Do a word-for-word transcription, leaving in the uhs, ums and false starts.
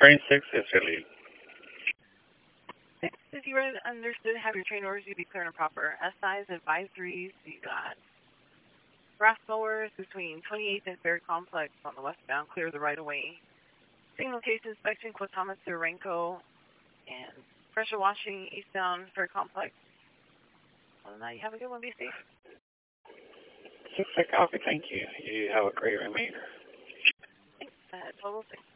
Train six is relieved. If you read understood, have your train orders you be clear and proper. S Is and five threes, you got brass mowers between twenty-eighth and Fair Complex on the westbound, clear the right of way. Signal case inspection, Quatomatsu, Renko, and pressure washing eastbound Fair Complex. Other than that, you have a good one. Be safe. Six, I copy. Thank you. You have a great remainder. Thanks. Uh, total six.